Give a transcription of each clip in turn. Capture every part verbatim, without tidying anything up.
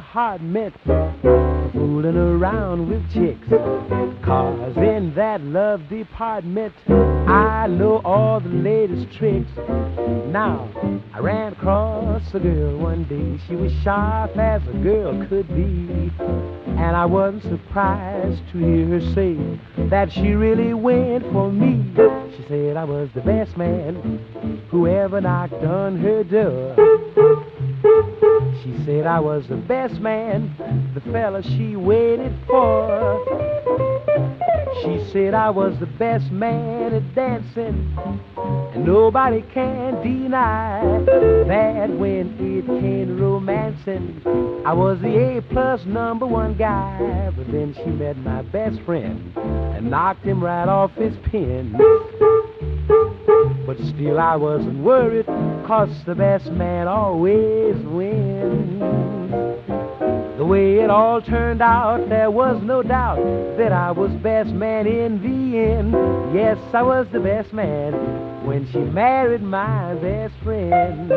heart meant fooling around with chicks. 'Cause in that love department, I know all the latest tricks. Now, I ran across a girl one day. She was sharp as a girl could be. And I wasn't surprised to hear her say that she really went for me. She said I was the best man who ever knocked on her door. She said I was the best man, the fella she waited for. She said I was the best man at dancing, and nobody can deny that when it came to romancing, I was the A-plus number one guy. But then she met my best friend and knocked him right off his pin. But still I wasn't worried, 'cause the best man always wins. The way it all turned out, there was no doubt that I was best man in the end. Yes, I was the best man when she married my best friend.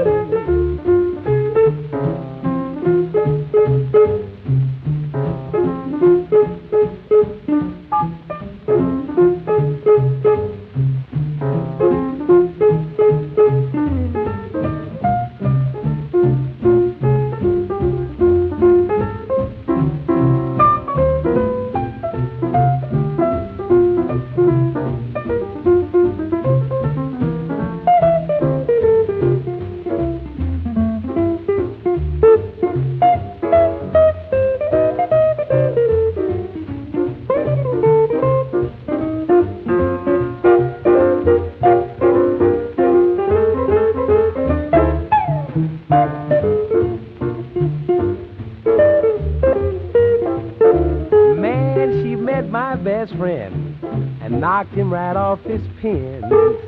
My best friend and knocked him right off his pin.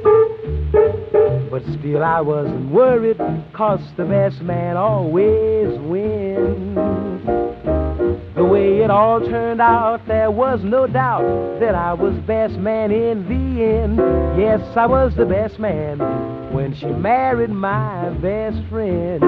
But still I wasn't worried, 'cause the best man always wins. The way it all turned out, there was no doubt that I was best man in the end. Yes, I was the best man when she married my best friend.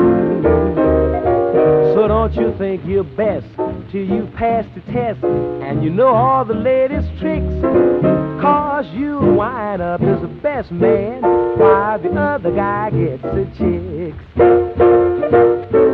So don't you think you're best till you pass the test and you know all the latest tricks. 'Cause you wind up as the best man while the other guy gets the chicks.